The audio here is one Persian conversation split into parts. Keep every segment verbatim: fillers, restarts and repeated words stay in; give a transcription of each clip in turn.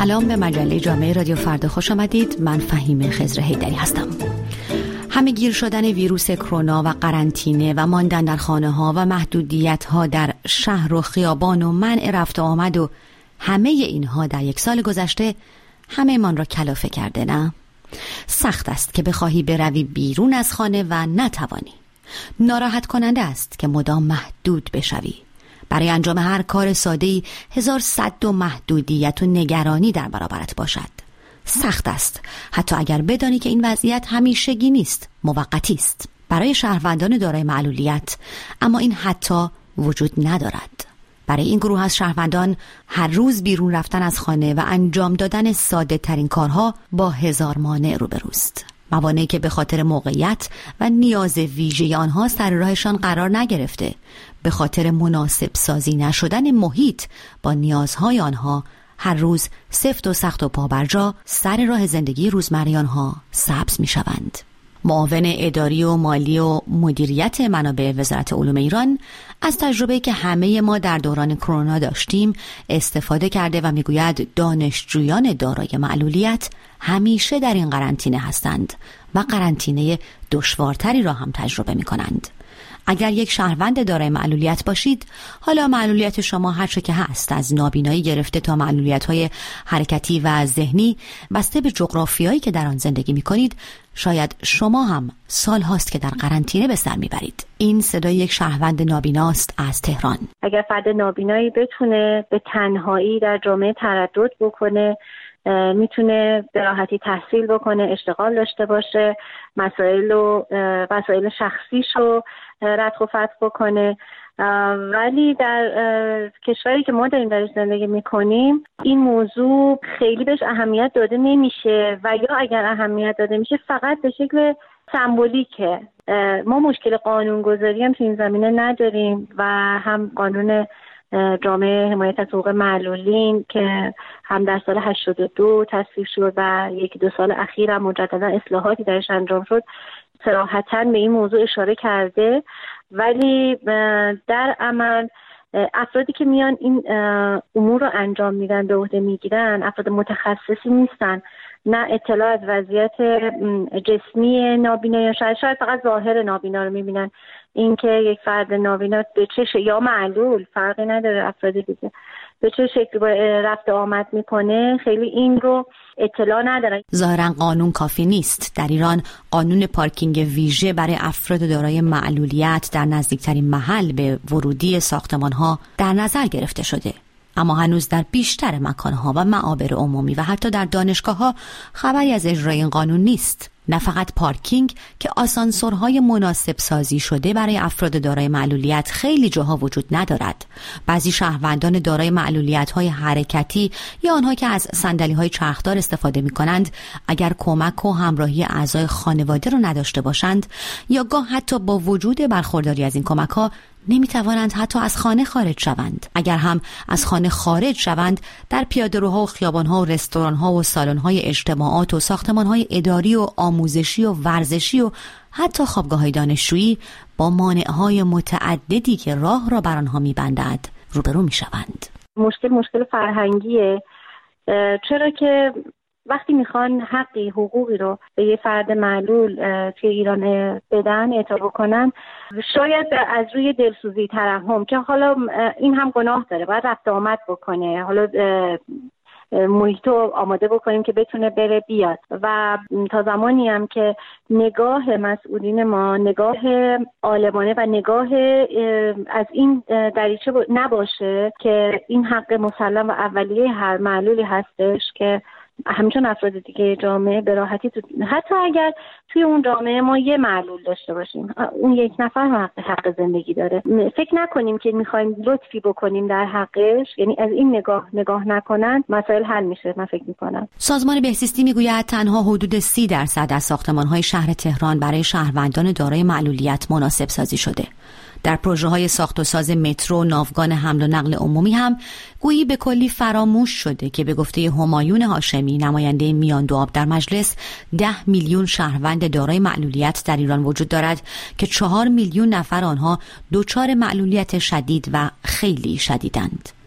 سلام، به مجله جامعه رادیو فردا خوش آمدید. من فهیم خضر حیدری هستم. همه گیر شدن ویروس کرونا و قرنطینه و ماندن در خانه ها و محدودیت ها در شهر و خیابان و منع رفت و آمد و همه اینها در یک سال گذشته همه من را کلافه کرده، نه؟ سخت است که بخواهی بروی بیرون از خانه و نتوانی. ناراحت کننده است که مدام محدود بشوی. برای انجام هر کار ساده‌ای هزار صد و محدودیت و نگرانی در برابرت باشد. سخت است حتی اگر بدانی که این وضعیت همیشگی نیست، موقتی است. برای شهروندان دارای معلولیت اما این حتی وجود ندارد. برای این گروه از شهروندان هر روز بیرون رفتن از خانه و انجام دادن ساده ترین کارها با هزار مانع روبروست. موانعی که به خاطر موقعیت و نیاز ویژه آنها سر راهشان قرار نگرفته، به خاطر مناسب سازی نشدن محیط با نیازهای آنها هر روز سفت و سخت و پابرجا سر راه زندگی روزمره آنها سبز می شوند. معاون اداری و مالی و مدیریت منابع وزارت علوم ایران از تجربه‌ای که همه ما در دوران کرونا داشتیم استفاده کرده و میگوید دانشجویان دارای معلولیت همیشه در این قرنطینه هستند و قرنطینه دشوارتری را هم تجربه می‌کنند. اگر یک شهروند دارای معلولیت باشید، حالا معلولیت شما هر چه که هست، از نابینایی گرفته تا معلولیت‌های حرکتی و ذهنی، بسته به جغرافیایی که در آن زندگی می‌کنید، شاید شما هم سال هاست که در قرنطینه به سر میبرید. این صدای یک شهروند نابیناست از تهران. اگر فرد نابینایی بتونه به تنهایی در جامعه تردد بکنه، میتونه به راحتی تحصیل بکنه، اشتغال داشته باشه، مسائل و مسائل شخصیشو ردخ و فتح بکنه، ولی در کشوری که ما داریم درش زندگی میکنیم این موضوع خیلی بهش اهمیت داده نمیشه و یا اگر اهمیت داده میشه فقط به شکل سمبولیکه. ما مشکل قانونگذاری هم تو این زمینه نداریم و هم قانون جامعه حمایت از حقوق معلولین که هم در سال هشتاد و دو تصویب شد و یکی دو سال اخیر هم مجددا اصلاحاتی درش انجام شد، صراحتاً به این موضوع اشاره کرده، ولی در عمل افرادی که میان این امور رو انجام میدن، به عهده میگیرن، افراد متخصصی نیستن، نه اطلاع از وضعیت جسمی نابینا یا شاید, شاید فقط ظاهر نابینا رو میبینن. اینکه یک فرد نابینا به چه شکل یا معلول فرقی نداره، افراد دیگه به چه شکل رفت آمد میکنه خیلی این رو اطلاع ندارن. ظاهرا قانون کافی نیست. در ایران قانون پارکینگ ویژه برای افراد دارای معلولیت در نزدیکترین محل به ورودی ساختمان‌ها در نظر گرفته شده، اما هنوز در بیشتر مکانها و معابر عمومی و حتی در دانشگاه‌ها خبری از اجرای این قانون نیست. نه فقط پارکینگ که آسانسورهای مناسب سازی شده برای افراد دارای معلولیت خیلی جاها وجود ندارد. بعضی شهروندان دارای معلولیت‌های حرکتی یا آنها که از صندلی‌های چرخدار استفاده می‌کنند، اگر کمک و همراهی اعضای خانواده رو نداشته باشند یا گاه حتی با وجود برخورداری از این کمک‌ها نمیتوانند حتی از خانه خارج شوند. اگر هم از خانه خارج شوند، در پیاده‌روها و خیابان‌ها و رستوران‌ها و سالن‌های اجتماعات و ساختمان‌های اداری و آموزشی و ورزشی و حتی خوابگاه‌های دانشجویی با مانع‌های متعددی که راه را بر آنها می‌بندد روبرو می‌شوند. مشکل مشکل فرهنگیه، چرا که وقتی میخوان حقی حقوقی رو به یه فرد معلول توی ایران بدن، اعطا بکنن، شاید از روی دلسوزی ترحم که حالا این هم گناه داره، باید رفت آمد بکنه، حالا محیط رو آماده بکنیم که بتونه بره بیاد و تا زمانی هم که نگاه مسئولین ما نگاه عالمانه و نگاه از این دریچه نباشه که این حق مسلم و اولیه هر معلولی هستش که همچون افراد دیگه جامعه به راحتی تو، حتی اگر توی اون جامعه ما یه معلول داشته باشیم، اون یک نفر حق, حق زندگی داره. فکر نکنیم که میخوایم لطفی بکنیم در حقش، یعنی از این نگاه نگاه نکنن مسائل حل میشه. من فکر میکنم سازمان بهزیستی میگوید تنها حدود سی درصد از ساختمان‌های شهر تهران برای شهروندان دارای معلولیت مناسب سازی شده. در پروژه‌های ساخت و ساز مترو و ناوگان حمل و نقل عمومی هم گویی به کلی فراموش شده که به گفته همایون هاشمی، نماینده میان دو آب در مجلس، ده میلیون شهروند دارای معلولیت در ایران وجود دارد که چهار میلیون نفر آنها دچار معلولیت شدید و خیلی شدیدند.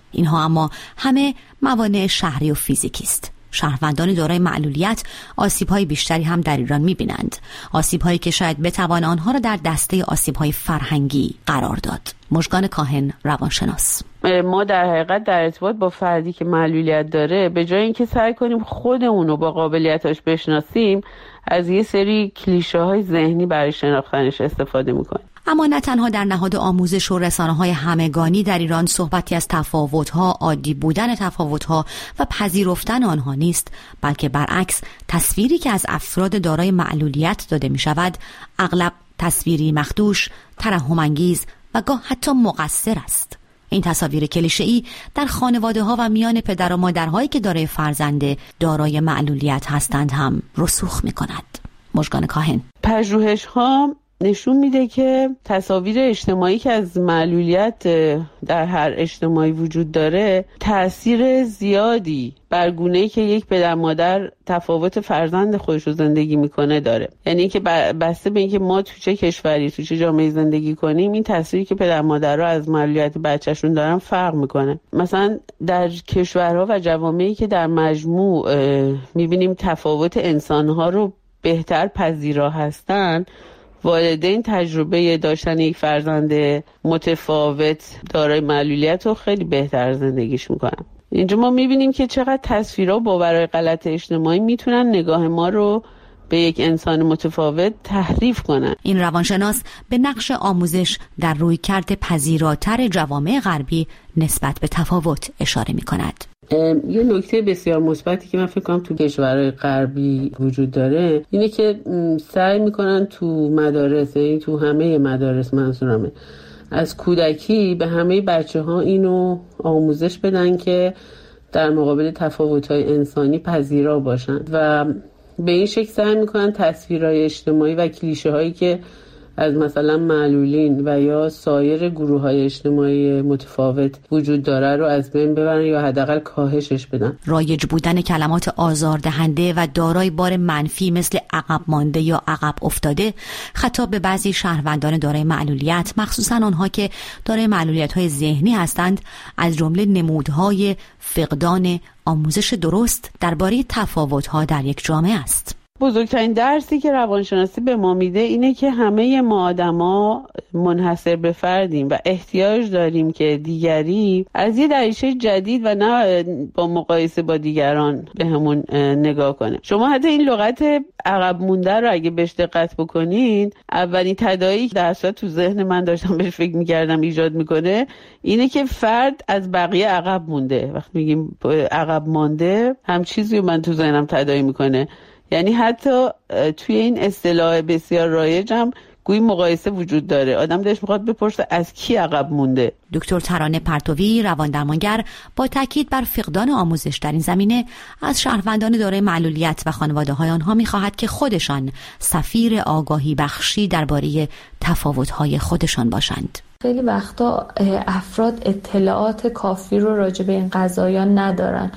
اینها اما همه موانع شهری و فیزیکی است. شهروندان دارای معلولیت آسیب‌های بیشتری هم در ایران می‌بینند، آسیب‌هایی که شاید بتوان آنها را در دسته آسیب‌های فرهنگی قرار داد. مژگان کاهن، روانشناس: ما در حقیقت در ارتباط با فردی که معلولیت داره به جای اینکه سعی کنیم خودمون رو با قابلیتاش بشناسیم، از یه سری کلیشه‌های ذهنی برای شناختنش استفاده می‌کنیم. اما نه تنها در نهاد آموزش و رسانه‌های همگانی در ایران صحبتی از تفاوت‌ها، عادی بودن تفاوت‌ها و پذیرفتن آنها نیست، بلکه برعکس تصویری که از افراد دارای معلولیت داده می‌شود اغلب تصویری مخدوش، ترحم‌انگیز و گاه حتی مقصر است. این تصاویر کلیشه‌ای در خانواده‌ها و میان پدر و مادرهایی که دارای فرزند دارای معلولیت هستند هم رسوخ می‌کند. مژگان کاهن: پژوهش‌ها نشون میده که تصاویر اجتماعی که از معلولیت در هر اجتماعی وجود داره تأثیر زیادی بر گونه‌ای که یک پدر مادر تفاوت فرزند خودش رو زندگی میکنه داره. یعنی که بسته به اینکه ما تو چه کشوری، تو چه جامعه‌ای زندگی کنیم، این تأثیری که پدر مادرها از معلولیت بچه‌شون دارن فرق میکنه. مثلا در کشورها و جوامعی که در مجموع میبینیم تفاوت انسانها رو بهتر پذیرا هستن، والدین تجربه داشتن یک فرزند متفاوت دارای معلولیت رو خیلی بهتر زندگیش میکنن. اینجا ما میبینیم که چقدر تصویرها باورهای غلط اجتماعی میتونن نگاه ما رو به یک انسان متفاوت تحریف کنن. این روانشناس به نقش آموزش در رویکرد پذیراتر جوامع غربی نسبت به تفاوت اشاره میکند. یه نکته بسیار مثبتی که من فکر کنم تو کشورهای غربی وجود داره اینه که سعی میکنن تو مدارس، یعنی تو همه مدارس منظورمه، از کودکی به همه بچه ها اینو آموزش بدن که در مقابل تفاوت‌های انسانی پذیرا باشن و به این شکل سعی میکنن تصویرهای اجتماعی و کلیشه هایی که از مثلا معلولین و یا سایر گروه های اجتماعی متفاوت وجود داره رو از بین ببرن یا حداقل کاهشش بدن. رایج بودن کلمات آزاردهنده و دارای بار منفی مثل عقب مانده یا عقب افتاده خطاب به بعضی شهروندان دارای معلولیت، مخصوصا آنها که دارای معلولیت‌های ذهنی هستند، از جمله نمودهای فقدان آموزش درست درباره تفاوت‌ها در یک جامعه است. بزرگترین درسی که روانشناسی به ما میده اینه که همه ما آدما منحصر به فردیم و احتیاج داریم که دیگری از یه دریچه جدید و نه با مقایسه با دیگران به همون نگاه کنه. شما حتی این لغت عقب مونده رو اگه بهش دقت بکنین، اولین تداعی که در اصل تو ذهن من داشتم بهش فکر میکردم ایجاد میکنه اینه که فرد از بقیه عقب مونده. وقتی میگیم عقب مانده هم چیزی رو من تو ذهنم تداعی میکنه. یعنی حتی توی این اصطلاح بسیار رایج هم گویی مقایسه وجود داره. آدم دلش میخواد بپرسه از کی عقب مونده. دکتر ترانه پرتوی، روان‌درمانگر، با تاکید بر فقدان آموزش در این زمینه از شهروندان دارای معلولیت و خانواده‌های آنها می‌خواهد که خودشان سفیر آگاهی بخشی درباره تفاوت‌های خودشان باشند. خیلی وقتا افراد اطلاعات کافی رو راجع به این قضایا ندارن.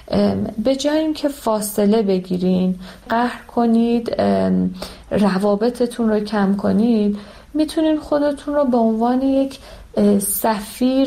به جای اینکه فاصله بگیرین، قهر کنید، روابطتون رو کم کنید، میتونین خودتون رو به عنوان یک سفیر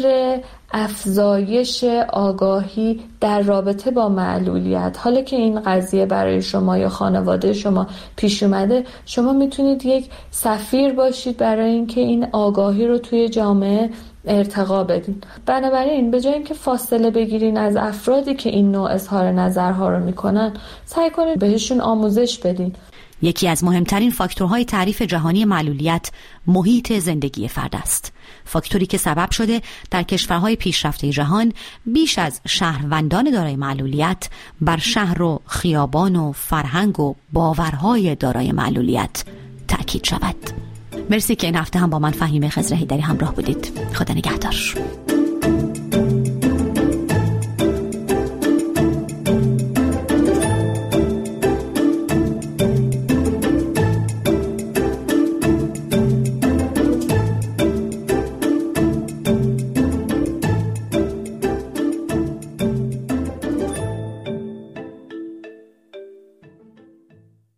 افزایش آگاهی در رابطه با معلولیت، حالا که این قضیه برای شما یا خانواده شما پیش اومده، شما میتونید یک سفیر باشید برای اینکه این آگاهی رو توی جامعه ارتقا بدین. بنابراین به جای اینکه فاصله بگیرین از افرادی که این نوع اظهار نظرها رو میکنن، سعی کنید بهشون آموزش بدین. یکی از مهمترین فاکتورهای تعریف جهانی معلولیت محیط زندگی فرد است. فاکتوری که سبب شده در کشورهای پیشرفته جهان بیش از شهروندان دارای معلولیت بر شهر و خیابان و فرهنگ و باورهای دارای معلولیت تأکید شود. مرسی که این هفته هم با من فهیمه خضرهیدری همراه بودید. خدا نگهدار.